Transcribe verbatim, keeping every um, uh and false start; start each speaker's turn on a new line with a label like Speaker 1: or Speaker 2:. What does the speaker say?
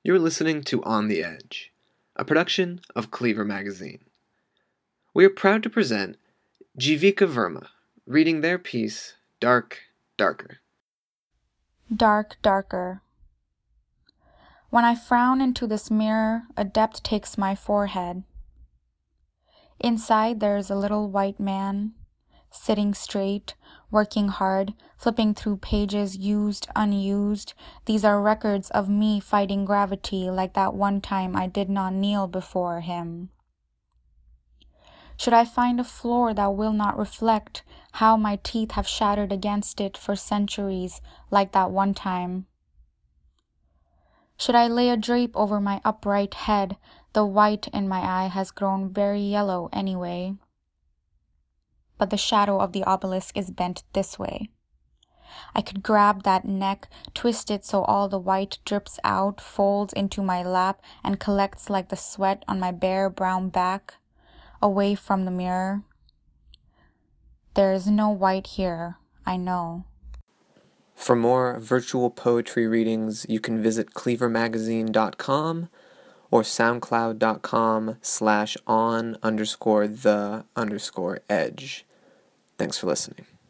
Speaker 1: You're listening to On the Edge, a production of Cleaver Magazine. We are proud to present Jivika Verma reading their piece, Dark, Darker.
Speaker 2: Dark, darker. When I frown into this mirror, a depth takes my forehead. Inside there is a little white man, sitting straight, working hard, flipping through pages used, unused. These are records of me fighting gravity like that one time I did not kneel before him. Should I find a floor that will not reflect how my teeth have shattered against it for centuries like that one time? Should I lay a drape over my upright head? The white in my eye has grown very yellow anyway. But the shadow of the obelisk is bent this way. I could grab that neck, twist it so all the white drips out, folds into my lap, and collects like the sweat on my bare brown back, away from the mirror. There is no white here, I know.
Speaker 1: For more virtual poetry readings, you can visit cleaver magazine dot com or soundcloud dot com slash on underscore the underscore edge. Thanks for listening.